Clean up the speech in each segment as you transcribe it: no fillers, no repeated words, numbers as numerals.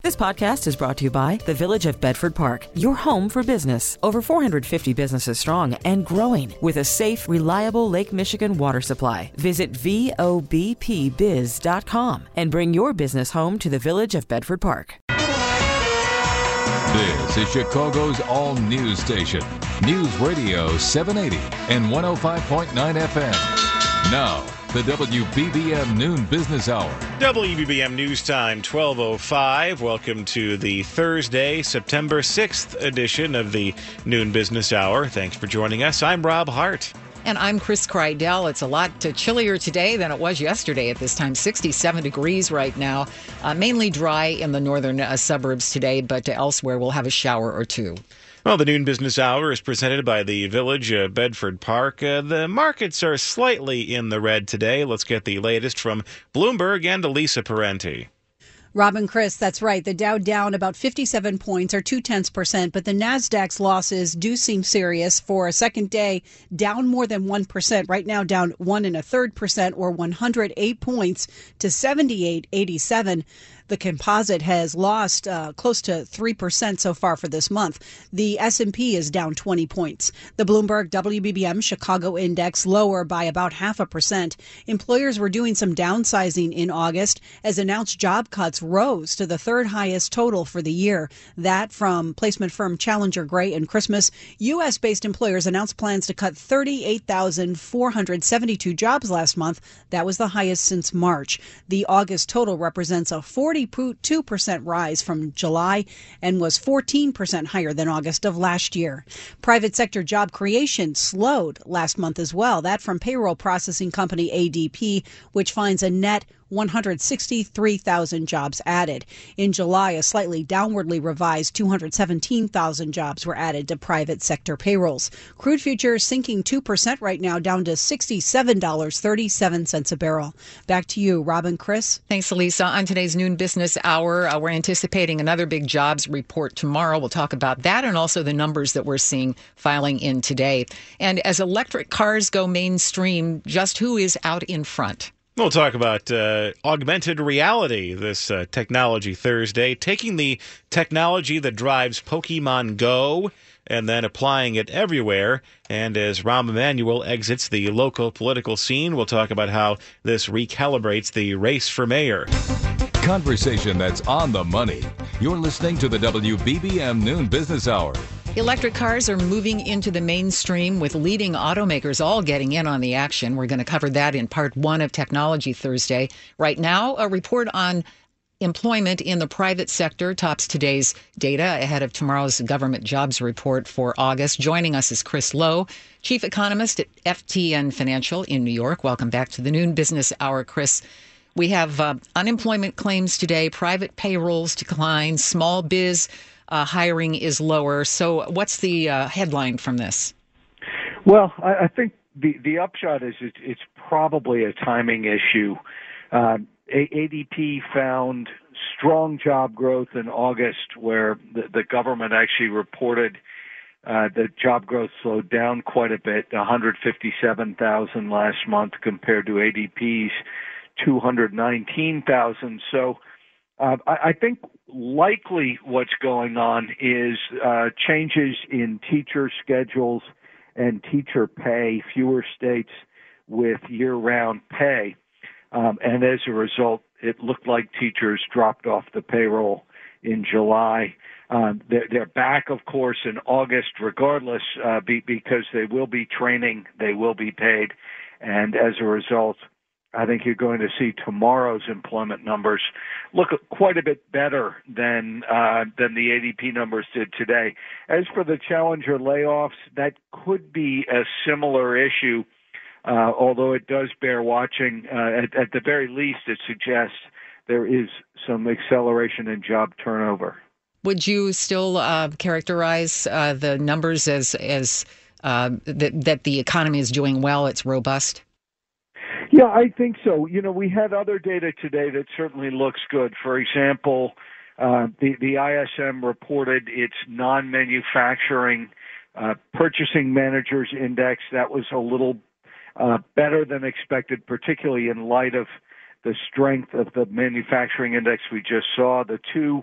This podcast is brought to you by the Village of Bedford Park, your home for business. Over 450 businesses strong and growing with a safe, reliable Lake Michigan water supply. Visit VOBPBiz.com and bring your business home to the Village of Bedford Park. This is Chicago's all-news station, News Radio 780 and 105.9 FM. Now, the WBBM Noon Business Hour. WBBM News Time, 12:05. Welcome to the Thursday, September 6th edition of the Noon Business Hour. Thanks for joining us. I'm Rob Hart. And I'm Chris Kreidel. It's a lot chillier today than it was yesterday at this time. 67 degrees right now. Mainly dry in the northern suburbs today, but elsewhere we'll have a shower or two. Well, the Noon Business Hour is presented by the Village of Bedford Park. The markets are slightly in the red today. Let's get the latest from Bloomberg and Lisa Parenti. Rob and Chris, that's right. The Dow down about 57 points or 0.2%, but the Nasdaq's losses do seem serious. For a second day, down more than 1%. Right now, down 1 1/3% or 108 points to 78.87. The composite has lost close to 3% so far for this month. The S&P is down 20 points. The Bloomberg WBBM Chicago Index lower by about 0.5%. Employers were doing some downsizing in August as announced job cuts rose to the third highest total for the year. That from placement firm Challenger Gray and Christmas. U.S.-based employers announced plans to cut 38,472 jobs last month. That was the highest since March. The August total represents a 42% rise from July and was 14% higher than August of last year. Private sector job creation slowed last month as well. That from payroll processing company ADP, which finds a net 163,000 jobs added. In July, a slightly downwardly revised 217,000 jobs were added to private sector payrolls. Crude futures sinking 2% right now, down to $67.37 a barrel. Back to you, Rob and Chris. Thanks, Elisa. On today's Noon Business Hour, we're anticipating another big jobs report tomorrow. We'll talk about that and also the numbers that we're seeing filing in today. And as electric cars go mainstream, just who is out in front? We'll talk about augmented reality this Technology Thursday, taking the technology that drives Pokemon Go and then applying it everywhere. And as Rahm Emanuel exits the local political scene, we'll talk about how this recalibrates the race for mayor. Conversation that's on the money. You're listening to the WBBM Noon Business Hour. Electric cars are moving into the mainstream with leading automakers all getting in on the action. We're going to cover that in part one of Technology Thursday. Right now, a report on employment in the private sector tops today's data ahead of tomorrow's government jobs report for August. Joining us is Chris Lowe, chief economist at FTN Financial in New York. Welcome back to the Noon Business Hour, Chris. We have unemployment claims today, private payrolls decline, small biz hiring is lower. So what's the headline from this? Well, I think the upshot is it's probably a timing issue. ADP found strong job growth in August where the government actually reported that job growth slowed down quite a bit, 157,000 last month compared to ADP's 219,000. So I think likely what's going on is changes in teacher schedules and teacher pay, fewer states with year-round pay. And as a result, it looked like teachers dropped off the payroll in July. They're back, of course, in August regardless because they will be training, they will be paid. And as a result, I think you're going to see tomorrow's employment numbers look quite a bit better than the ADP numbers did today. As for the Challenger layoffs, that could be a similar issue, although it does bear watching. At the very least, it suggests there is some acceleration in job turnover. Would you still characterize the numbers as that the economy is doing well, it's robust? Yeah, I think so. You know, we had other data today that certainly looks good. For example, the ISM reported its non-manufacturing purchasing managers index. That was a little better than expected, particularly in light of the strength of the manufacturing index we just saw. The two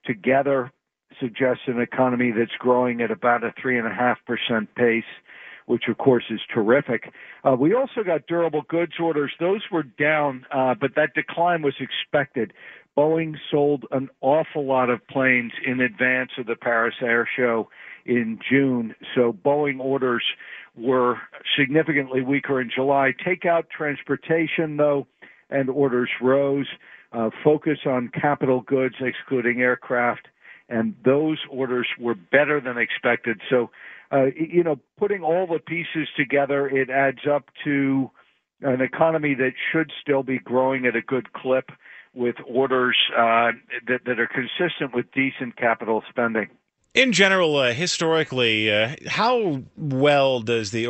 together suggests an economy that's growing at about a 3.5% pace, which of course is terrific. We also got durable goods orders. Those were down, but that decline was expected. Boeing sold an awful lot of planes in advance of the Paris Air Show in June, so Boeing orders were significantly weaker in July. Take out transportation, though, and orders rose. Focus on capital goods, excluding aircraft, and those orders were better than expected. So, putting all the pieces together, it adds up to an economy that should still be growing at a good clip with orders that are consistent with decent capital spending. In general, historically, how much does the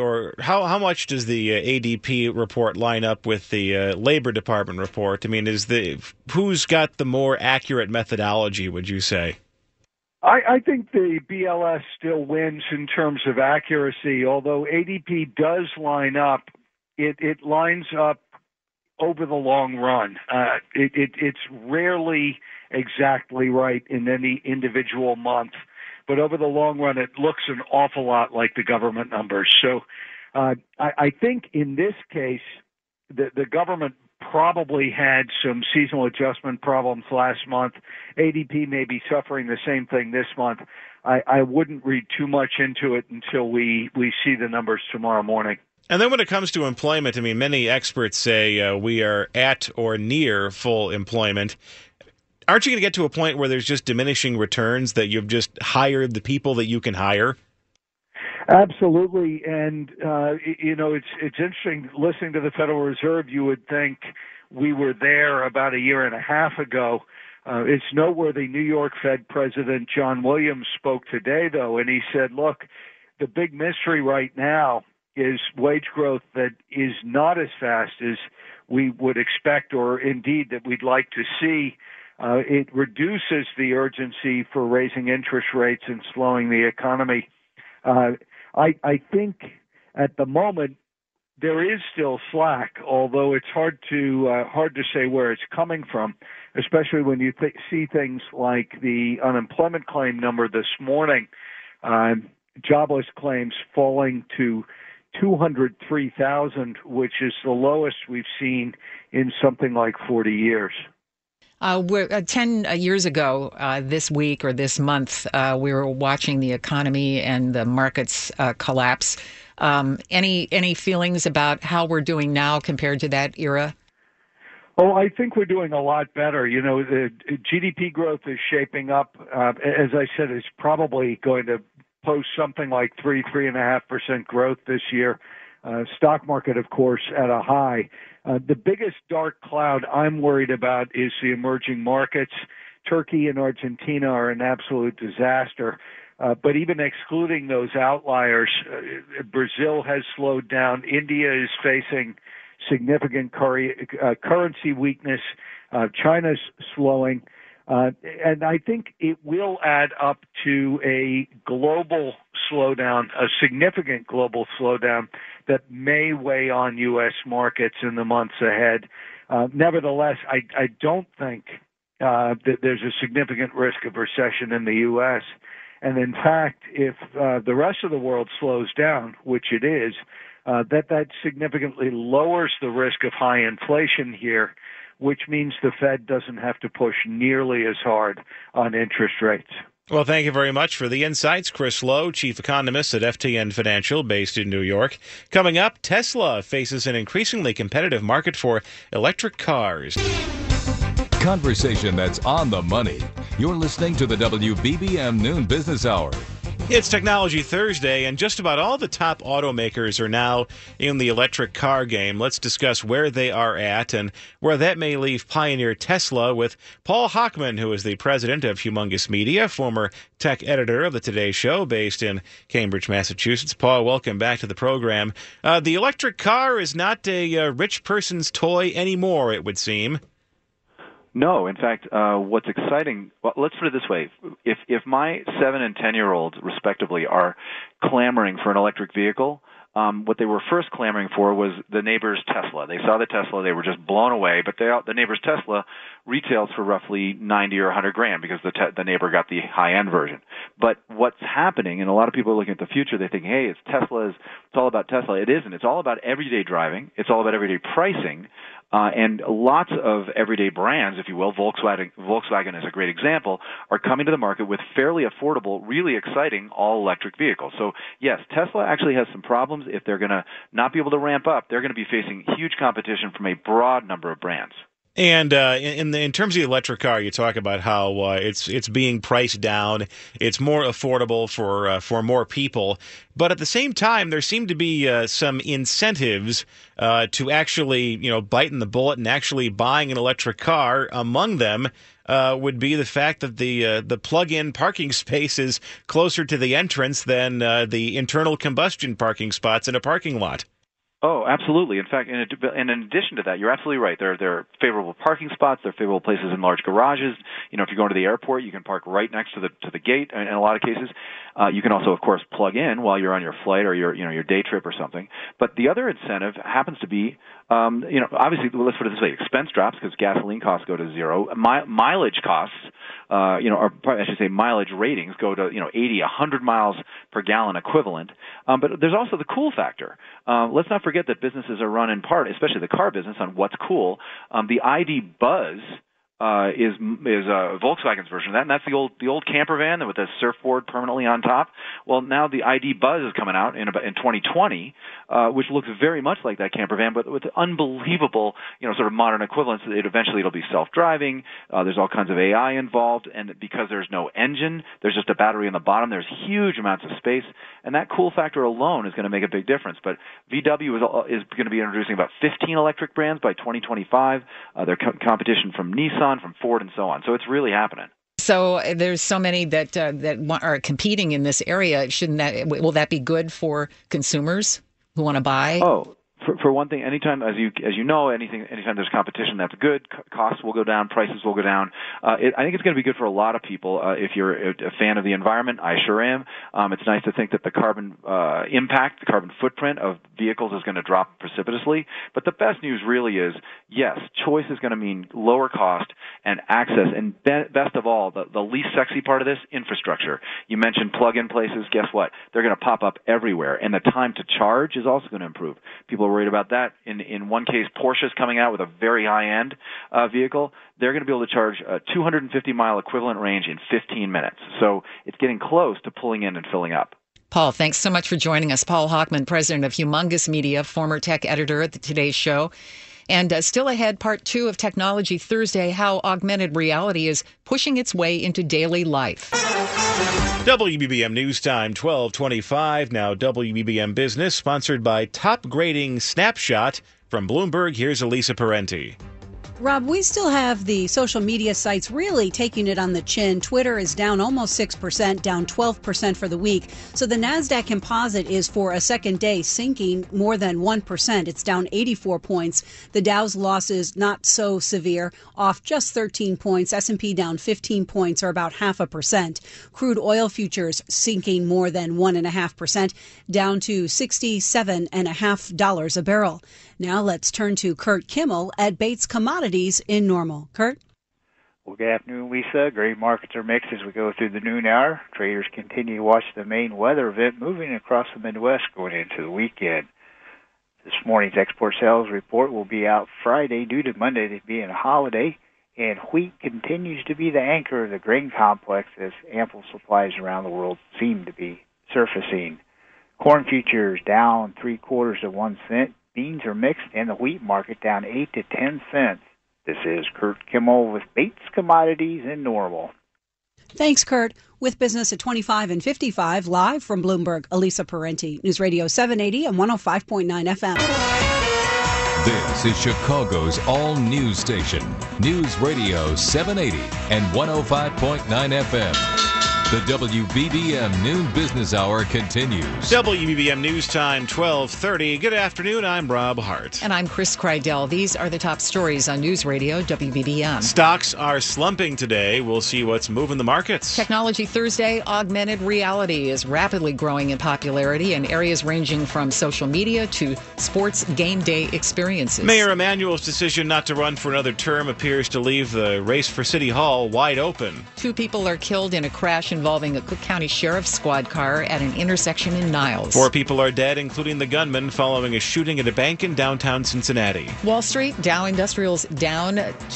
ADP report line up with the Labor Department report? I mean, who's got the more accurate methodology, would you say? I think the BLS still wins in terms of accuracy, although ADP does line up. It lines up over the long run. It's rarely exactly right in any individual month, but over the long run, it looks an awful lot like the government numbers. So I think in this case, the government probably had some seasonal adjustment problems last month. ADP may be suffering the same thing this month. I wouldn't read too much into it until we see the numbers tomorrow morning. And then when it comes to employment, I mean, many experts say we are at or near full employment. Aren't you going to get to a point where there's just diminishing returns, that you've just hired the people that you can hire? Absolutely. And, it's interesting listening to the Federal Reserve. You would think we were there about a year and a half ago. It's noteworthy. New York Fed President John Williams spoke today, though, and he said, look, the big mystery right now is wage growth that is not as fast as we would expect, or indeed that we'd like to see. It reduces the urgency for raising interest rates and slowing the economy. I think at the moment there is still slack, although it's hard to say where it's coming from, especially when you see things like the unemployment claim number this morning, jobless claims falling to 203,000, which is the lowest we've seen in something like 40 years. 10 years ago, this week or this month, we were watching the economy and the markets collapse. Any feelings about how we're doing now compared to that era? Oh, I think we're doing a lot better. The GDP growth is shaping up. As I said, it's probably going to post something like 3.5% growth this year. Stock market, of course, at a high. The biggest dark cloud I'm worried about is the emerging markets. Turkey and Argentina are an absolute disaster. But even excluding those outliers, Brazil has slowed down. India is facing significant currency weakness. China's slowing. And I think it will add up to a global slowdown, a significant global slowdown that may weigh on U.S. markets in the months ahead. Nevertheless, I don't think that there's a significant risk of recession in the U.S. And in fact, if the rest of the world slows down, which it is, that significantly lowers the risk of high inflation here, which means the Fed doesn't have to push nearly as hard on interest rates. Well, thank you very much for the insights. Chris Lowe, chief economist at FTN Financial, based in New York. Coming up, Tesla faces an increasingly competitive market for electric cars. Conversation that's on the money. You're listening to the WBBM Noon Business Hour. It's Technology Thursday, and just about all the top automakers are now in the electric car game. Let's discuss where they are at and where that may leave pioneer Tesla with Paul Hochman, who is the president of Humongous Media, former tech editor of the Today Show, based in Cambridge, Massachusetts. Paul, welcome back to the program. The electric car is not a rich person's toy anymore, it would seem. No, in fact, what's exciting, well, let's put it this way. If my 7 and 10-year-olds, respectively, are clamoring for an electric vehicle, what they were first clamoring for was the neighbor's Tesla. They saw the Tesla, they were just blown away, but the neighbor's Tesla retails for roughly 90 or 100 grand because the neighbor got the high-end version. But what's happening, and a lot of people are looking at the future, they think, hey, it's all about Tesla. It isn't. It's all about everyday driving. It's all about everyday pricing. And lots of everyday brands, if you will, Volkswagen is a great example, are coming to the market with fairly affordable, really exciting all-electric vehicles. So, yes, Tesla actually has some problems. If they're going to not be able to ramp up, they're going to be facing huge competition from a broad number of brands. And in terms of the electric car, you talk about how it's being priced down, it's more affordable for more people, but at the same time, there seem to be some incentives to actually biting the bullet and actually buying an electric car. Among them would be the fact that the plug-in parking space is closer to the entrance than the internal combustion parking spots in a parking lot. Oh, absolutely. In fact, and in addition to that, you're absolutely right. There are favorable parking spots. There are favorable places in large garages. If you're going to the airport, you can park right next to the gate. In a lot of cases, you can also, of course, plug in while you're on your flight or your day trip or something. But the other incentive happens to be, obviously, let's put it this way: expense drops because gasoline costs go to zero. Mileage costs, or I should say, mileage ratings go to 80, 100 miles per gallon equivalent. But there's also the cool factor. Let's not forget that businesses are run in part, especially the car business, on what's cool. The ID Buzz is Volkswagen's version of that, and that's the old camper van with a surfboard permanently on top. Well, now the ID Buzz is coming out in 2020, which looks very much like that camper van, but with unbelievable, sort of modern equivalents. It'll be self-driving. There's all kinds of AI involved, and because there's no engine, there's just a battery on the bottom. There's huge amounts of space, and that cool factor alone is going to make a big difference. But VW is going to be introducing about 15 electric brands by 2025. Their competition from Nissan, from Ford, and so on. So it's really happening. So there's so many that are competing in this area. Will that be good for consumers who want to buy? Oh, for one thing, anytime, as you know, anytime there's competition, that's good. Costs will go down, prices will go down. I think it's going to be good for a lot of people. If you're a fan of the environment, I sure am. It's nice to think that the carbon impact, the carbon footprint of vehicles is going to drop precipitously. But the best news really is, yes, choice is going to mean lower cost and access. And best of all, the least sexy part of this, infrastructure. You mentioned plug-in places. Guess what? They're going to pop up everywhere. And the time to charge is also going to improve. People are worried about that. In one case, Porsche's coming out with a very high-end vehicle. They're going to be able to charge a 250-mile equivalent range in 15 minutes. So it's getting close to pulling in and filling up. Paul, thanks so much for joining us. Paul Hochman, president of Humongous Media, former tech editor at the Today Show. And still ahead, part 2 of Technology Thursday, how augmented reality is pushing its way into daily life. WBBM News Time, 12:25. Now WBBM Business, sponsored by Top Grading Snapshot. From Bloomberg, here's Elisa Parenti. Rob, we still have the social media sites really taking it on the chin. Twitter is down almost 6%, down 12% for the week. So the NASDAQ composite is for a second day sinking more than 1%. It's down 84 points. The Dow's losses not so severe, off just 13 points. S&P down 15 points, or about 0.5%. Crude oil futures sinking more than 1.5%, down to $67.50 a barrel. Now let's turn to Kurt Kimmel at Bates Commodities in Normal. Kurt? Well, good afternoon, Lisa. Grain markets are mixed as we go through the noon hour. Traders continue to watch the main weather event moving across the Midwest going into the weekend. This morning's export sales report will be out Friday due to Monday being a holiday, and wheat continues to be the anchor of the grain complex as ample supplies around the world seem to be surfacing. Corn futures down 0.75 cents. Beans are mixed, and the wheat market down 8 to 10 cents. This is Kurt Kimmel with Bates Commodities in Normal. Thanks, Kurt. With business at 25 and 55, live from Bloomberg, Elisa Parenti, News Radio 780 and 105.9 FM. This is Chicago's all-news station, News Radio 780 and 105.9 FM. The WBBM Noon Business Hour continues. WBBM News Time, 12:30. Good afternoon. I'm Rob Hart. And I'm Chris Kreidel. These are the top stories on News Radio WBBM. Stocks are slumping today. We'll see what's moving the markets. Technology Thursday, augmented reality is rapidly growing in popularity in areas ranging from social media to sports game day experiences. Mayor Emanuel's decision not to run for another term appears to leave the race for City Hall wide open. 2 people are killed in a crash involving a Cook County Sheriff's Squad car at an intersection in Niles. 4 people are dead, including the gunman, following a shooting at a bank in downtown Cincinnati. Wall Street, Dow Industrials down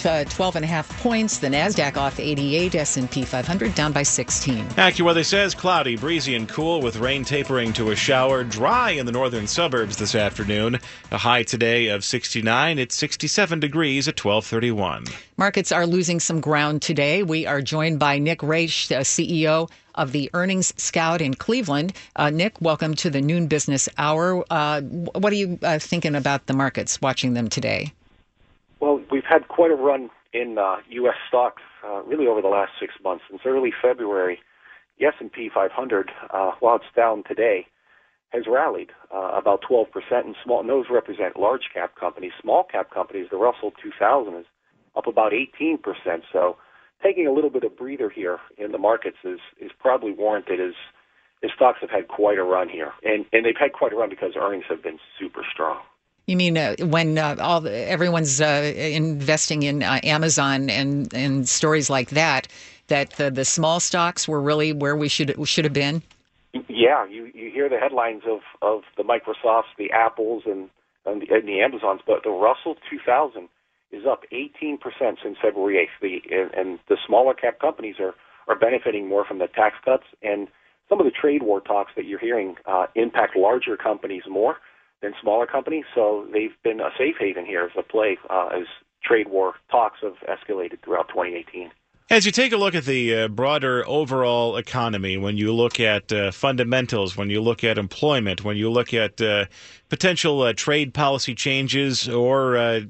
12.5 points. The NASDAQ off 88. S&P 500 down by 16. AccuWeather says cloudy, breezy, and cool with rain tapering to a shower. Dry in the northern suburbs this afternoon. A high today of 69. It's 67 degrees at 12:31. Markets are losing some ground today. We are joined by Nick Raish, the CEO of the Earnings Scout in Cleveland. Nick, welcome to the Noon Business Hour. What are you thinking about the markets, watching them today? Well, we've had quite a run in U.S. stocks really over the last 6 months. Since early February, the S&P 500, while it's down today, has rallied about 12%. And those represent large-cap companies. Small-cap companies, the Russell 2000 is up about 18%. So taking a little bit of breather here in the markets is probably warranted as stocks have had quite a run here. And they've had quite a run because earnings have been super strong. You mean when everyone's investing in Amazon and stories like that the small stocks were really where we should have been? Yeah, you hear the headlines of the Microsofts, the Apples, and the Amazons, but the Russell 2000 is up 18% since February 8th. And the smaller cap companies are benefiting more from the tax cuts, and some of the trade war talks that you're hearing impact larger companies more than smaller companies. So they've been a safe haven here as a play as trade war talks have escalated throughout 2018. As you take a look at the broader overall economy, when you look at fundamentals, when you look at employment, when you look at potential trade policy changes, or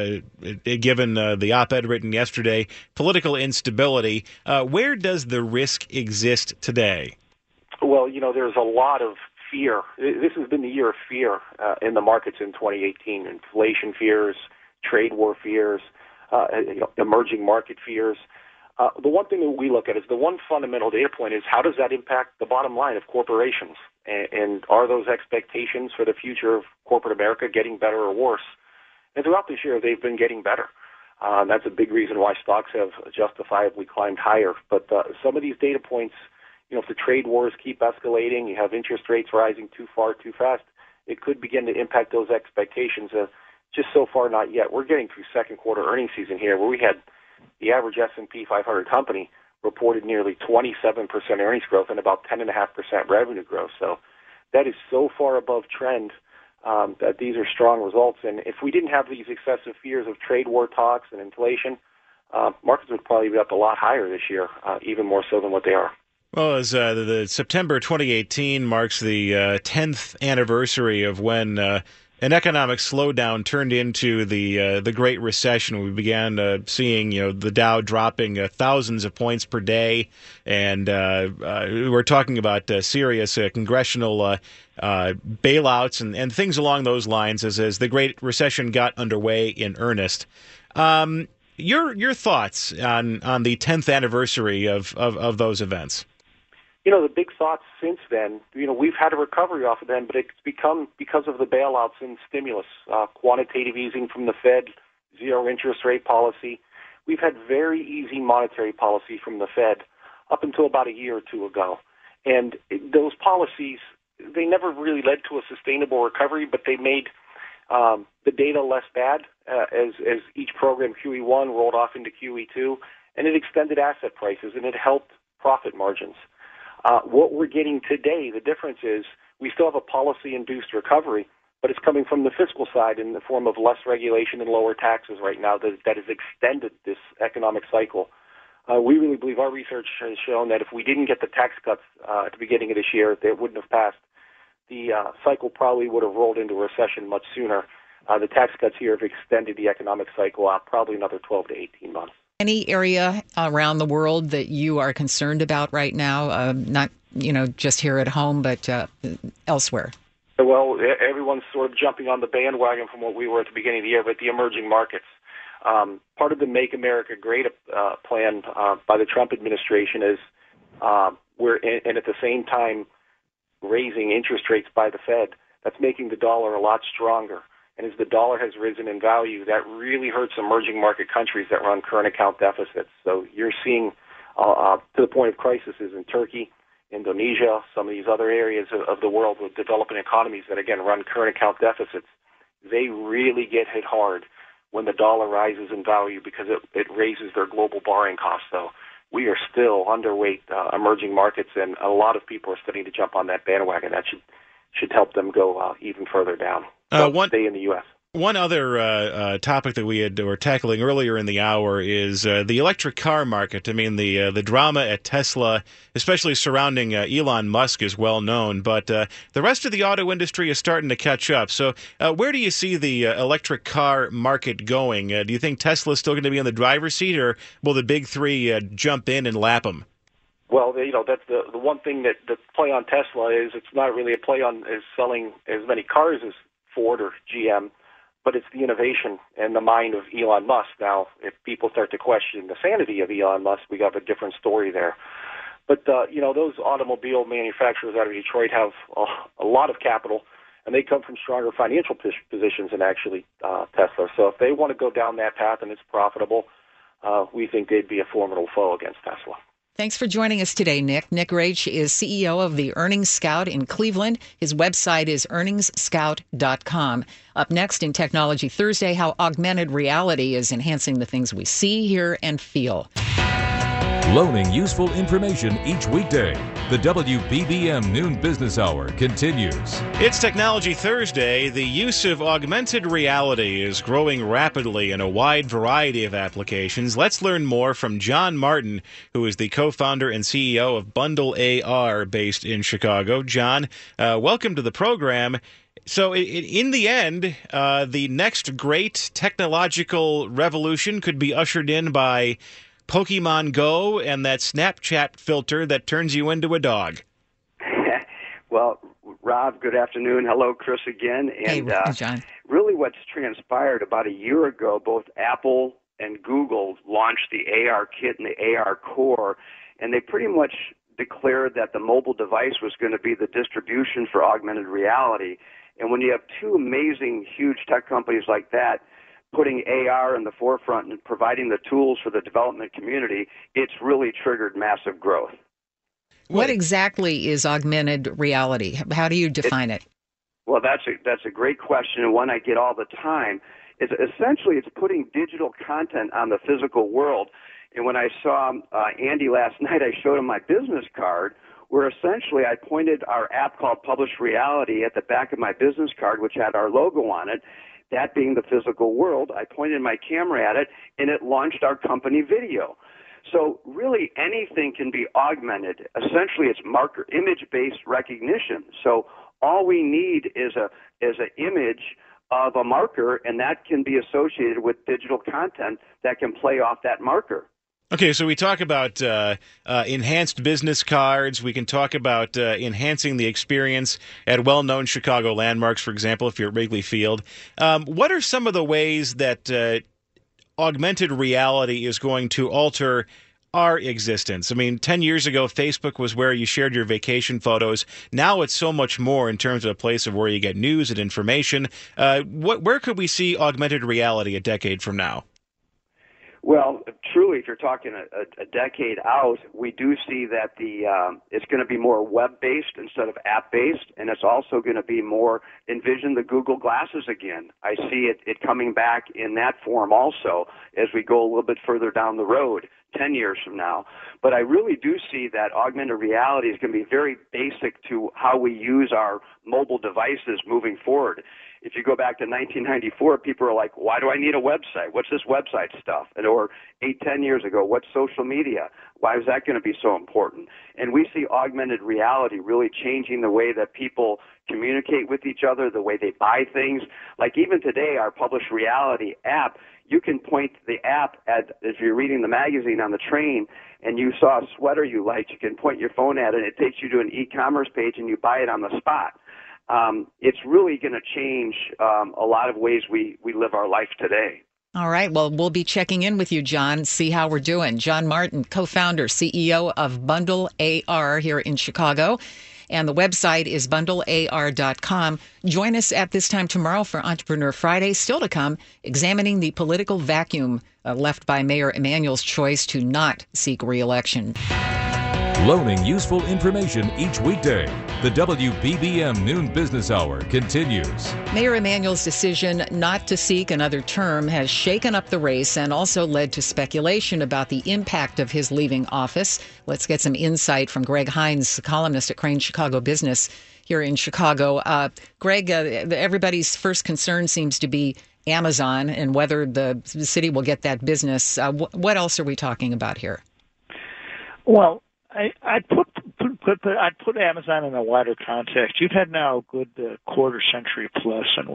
given the op-ed written yesterday, political instability, where does the risk exist today? Well, there's a lot of fear. This has been the year of fear in the markets in 2018. Inflation fears, trade war fears, emerging market fears. The one thing that we look at is the one fundamental data point is how does that impact the bottom line of corporations? And are those expectations for the future of corporate America getting better or worse? And throughout this year, they've been getting better. That's a big reason why stocks have justifiably climbed higher. But some of these data points, if the trade wars keep escalating, you have interest rates rising too far, too fast, it could begin to impact those expectations. Just so far, not yet. We're getting through second quarter earnings season here where we had the average S&P 500 company reported nearly 27% earnings growth and about 10.5% revenue growth. So that is so far above trend that these are strong results. And if we didn't have these excessive fears of trade war talks and inflation, markets would probably be up a lot higher this year, even more so than what they are. Well, as the September 2018 marks the 10th anniversary of when an economic slowdown turned into the Great Recession. We began seeing the Dow dropping thousands of points per day, and we're talking about serious congressional bailouts and things along those lines as the Great Recession got underway in earnest. Your thoughts on the 10th anniversary of those events? The big thoughts since then, we've had a recovery off of them, but it's become because of the bailouts and stimulus, quantitative easing from the Fed, zero interest rate policy. We've had very easy monetary policy from the Fed up until about a year or two ago. And those policies, they never really led to a sustainable recovery, but they made the data less bad as each program, QE1, rolled off into QE2, and it extended asset prices, and it helped profit margins. What we're getting today, the difference is we still have a policy-induced recovery, but it's coming from the fiscal side in the form of less regulation and lower taxes right now that has extended this economic cycle. We really believe our research has shown that if we didn't get the tax cuts at the beginning of this year, they wouldn't have passed. The cycle probably would have rolled into a recession much sooner. The tax cuts here have extended the economic cycle out probably another 12 to 18 months. Any area around the world that you are concerned about right now? Not, just here at home, but elsewhere. Well, everyone's sort of jumping on the bandwagon from what we were at the beginning of the year, but the emerging markets. Part of the Make America Great plan by the Trump administration is and at the same time raising interest rates by the Fed. That's making the dollar a lot stronger. And as the dollar has risen in value, that really hurts emerging market countries that run current account deficits. So you're seeing, to the point of crises in Turkey, Indonesia, some of these other areas of the world with developing economies that, again, run current account deficits. They really get hit hard when the dollar rises in value because it raises their global borrowing costs. So we are still underweight emerging markets, and a lot of people are starting to jump on that bandwagon. That should help them go even further down. Stay in the U.S. One other topic that were tackling earlier in the hour is the electric car market. I mean, the drama at Tesla, especially surrounding Elon Musk, is well known, but the rest of the auto industry is starting to catch up. So where do you see the electric car market going? Do you think Tesla is still going to be in the driver's seat, or will the big three jump in and lap them? Well, that's the one thing that the play on Tesla is. It's not really a play on selling as many cars as Ford or GM, but it's the innovation and the mind of Elon Musk. Now, if people start to question the sanity of Elon Musk, we have a different story there. But, those automobile manufacturers out of Detroit have a lot of capital, and they come from stronger financial positions than actually Tesla. So if they want to go down that path and it's profitable, we think they'd be a formidable foe against Tesla. Thanks for joining us today, Nick. Nick Raich is CEO of the Earnings Scout in Cleveland. His website is earningsscout.com. Up next in Technology Thursday, how augmented reality is enhancing the things we see, hear, and feel. Loaning useful information each weekday. The WBBM Noon Business Hour continues. It's Technology Thursday. The use of augmented reality is growing rapidly in a wide variety of applications. Let's learn more from John Martin, who is the co-founder and CEO of Bundle AR, based in Chicago. John, welcome to the program. So in the end, the next great technological revolution could be ushered in by Pokemon Go and that Snapchat filter that turns you into a dog. Well, Rob, good afternoon. Hello, Chris again. And hey, John. Really what's transpired about a year ago, both Apple and Google launched the AR Kit and the AR Core, and they pretty much declared that the mobile device was going to be the distribution for augmented reality. And when you have two amazing, huge tech companies like that, putting AR in the forefront and providing the tools for the development community, it's really triggered massive growth. What exactly is augmented reality? How do you define it? Well, that's a great question, and one I get all the time. It's putting digital content on the physical world. And when I saw Andy last night, I showed him my business card, where essentially I pointed our app called Publish Reality at the back of my business card, which had our logo on it. That being the physical world, I pointed my camera at it, and it launched our company video. So really anything can be augmented. Essentially, it's image-based recognition. So all we need is an image of a marker, and that can be associated with digital content that can play off that marker. Okay, so we talk about enhanced business cards. We can talk about enhancing the experience at well-known Chicago landmarks, for example, if you're at Wrigley Field. What are some of the ways that augmented reality is going to alter our existence? I mean, 10 years ago, Facebook was where you shared your vacation photos. Now it's so much more in terms of a place of where you get news and information. Where could we see augmented reality a decade from now? Well, truly, if you're talking a decade out, we do see that it's going to be more web-based instead of app-based, and it's also going to be more, envision the Google Glasses again. I see it coming back in that form also as we go a little bit further down the road, 10 years from now. But I really do see that augmented reality is going to be very basic to how we use our mobile devices moving forward. If you go back to 1994, people are like, why do I need a website? What's this website stuff? Or 8-10 years ago, what's social media? Why is that going to be so important? And we see augmented reality really changing the way that people communicate with each other, the way they buy things. Like even today, our Publish Reality app, you can point the app at, if you're reading the magazine on the train and you saw a sweater you liked, you can point your phone at it, and it takes you to an e-commerce page and you buy it on the spot. It's really going to change a lot of ways we live our life today. All right. Well, we'll be checking in with you, John, see how we're doing. John Martin, co-founder, CEO of Bundle AR here in Chicago. And the website is bundlear.com. Join us at this time tomorrow for Entrepreneur Friday. Still to come, examining the political vacuum left by Mayor Emanuel's choice to not seek re-election. Loaning useful information each weekday. The WBBM Noon Business Hour continues. Mayor Emanuel's decision not to seek another term has shaken up the race and also led to speculation about the impact of his leaving office. Let's get some insight from Greg Hines, columnist at Crain's Chicago Business here in Chicago. Greg, everybody's first concern seems to be Amazon and whether the city will get that business. What else are we talking about here? Well, I'd put Amazon in a wider context. You've had now a good quarter century plus in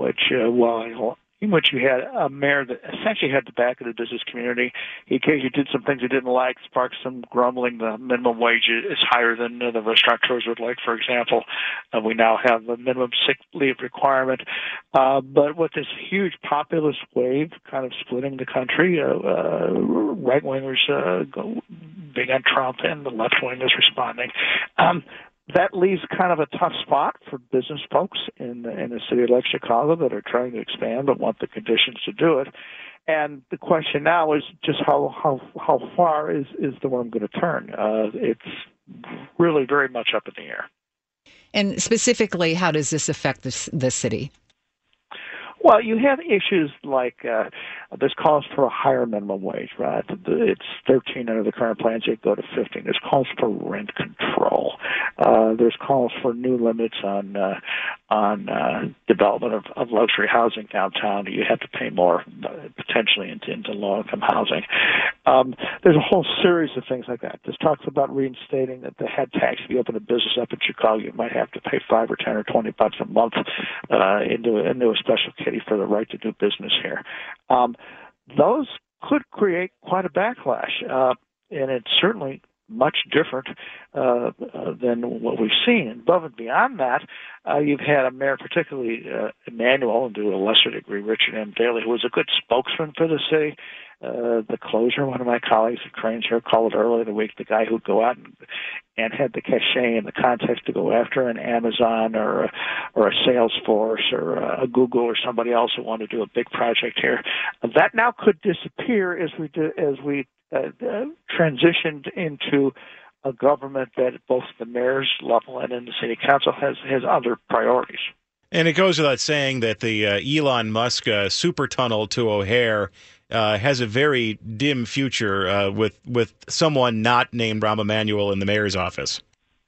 which you had a mayor that essentially had the back of the business community. He occasionally did some things he didn't like, sparked some grumbling. The minimum wage is higher than the restaurateurs would like, for example. We now have a minimum sick leave requirement. But with this huge populist wave kind of splitting the country, right-wingers big on Trump and the left-wingers responding, that leaves kind of a tough spot for business folks in a city like Chicago that are trying to expand but want the conditions to do it. And the question now is just how far is the worm going to turn? It's really very much up in the air. And specifically, how does this affect the city? Well, you have issues like there's calls for a higher minimum wage, right? It's 13 under the current plans. It go to 15. There's calls for rent control. There's calls for new limits on development of luxury housing downtown. You have to pay more potentially into low-income housing. There's a whole series of things like that. This talks about reinstating the head tax. If you open a business up in Chicago, you might have to pay $5 or $10 or $20 a month into a special kitty for the right to do business here. Those could create quite a backlash, and it's certainly much different than what we've seen. Above and beyond that, you've had a mayor, particularly Emanuel, and to a lesser degree Richard M. Daley, who was a good spokesman for the city. The closer, one of my colleagues at Crain's here called it earlier in the week, the guy who'd go out and had the cachet and the context to go after an Amazon or a Salesforce or a Google or somebody else who wanted to do a big project here. That now could disappear as we transitioned into a government that both the mayor's level and in the city council has other priorities. And it goes without saying that the Elon Musk super tunnel to O'Hare has a very dim future with someone not named Rahm Emanuel in the mayor's office.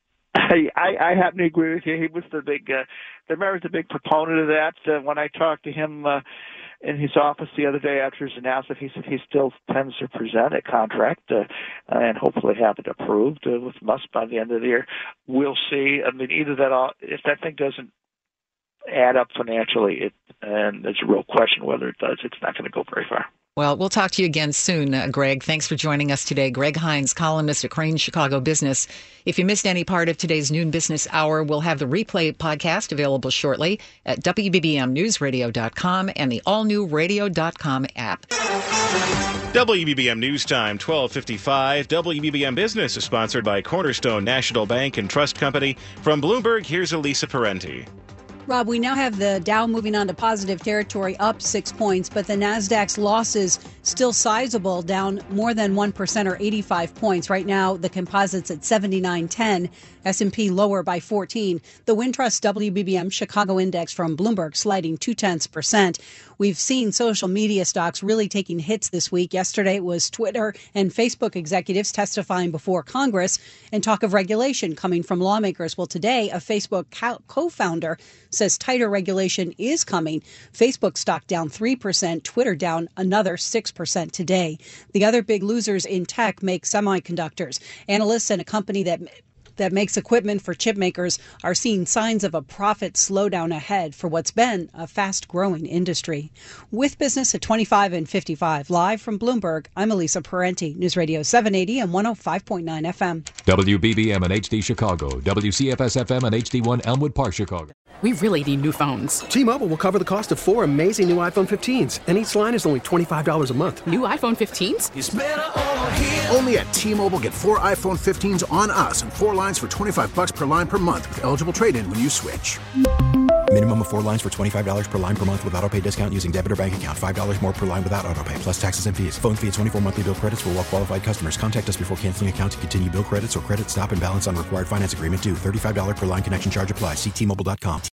I happen to agree with you. He was the mayor was the big proponent of that. When I talked to him in his office the other day after his announcement, he said he still tends to present a contract and hopefully have it approved with Musk by the end of the year. We'll see. I mean, either that, if that thing doesn't add up financially, and it's a real question whether it does, it's not going to go very far. Well, we'll talk to you again soon, Greg. Thanks for joining us today. Greg Hines, columnist at Crain's Chicago Business. If you missed any part of today's Noon Business Hour, we'll have the replay podcast available shortly at WBBMNewsRadio.com and the all-new Radio.com app. WBBM News Time, 12:55. WBBM Business is sponsored by Cornerstone National Bank and Trust Company. From Bloomberg, here's Elisa Parenti. Rob, we now have the Dow moving on to positive territory, up 6 points, but the Nasdaq's losses still sizable, down more than 1% or 85 points. Right now, the composite's at 79.10, S&P lower by 14. The Wintrust WBBM Chicago Index from Bloomberg sliding 0.2%. We've seen social media stocks really taking hits this week. Yesterday, it was Twitter and Facebook executives testifying before Congress and talk of regulation coming from lawmakers. Well, today, a Facebook co-founder says tighter regulation is coming. Facebook stock down 3%, Twitter down another 6% today. The other big losers in tech make semiconductors. Analysts and a company that that makes equipment for chip makers are seeing signs of a profit slowdown ahead for what's been a fast-growing industry. With Business at 25 and 55, live from Bloomberg, I'm Elisa Parenti, News Radio 780 and 105.9 FM. WBBM and HD Chicago, WCFS FM and HD1 Elmwood Park, Chicago. We really need new phones. T-Mobile will cover the cost of 4 amazing new iPhone 15s, and each line is only $25 a month. New iPhone 15s? It's better over here. Only at T-Mobile, get 4 iPhone 15s on us and 4 lines for $25 per line per month with eligible trade-in when you switch. Minimum of 4 lines for $25 per line per month with autopay discount using debit or bank account. $5 more per line without autopay, plus taxes and fees. Phone fee at 24 monthly bill credits for well-qualified customers. Contact us before canceling account to continue bill credits or credit stop and balance on required finance agreement due. $35 per line connection charge applies. See T-Mobile.com.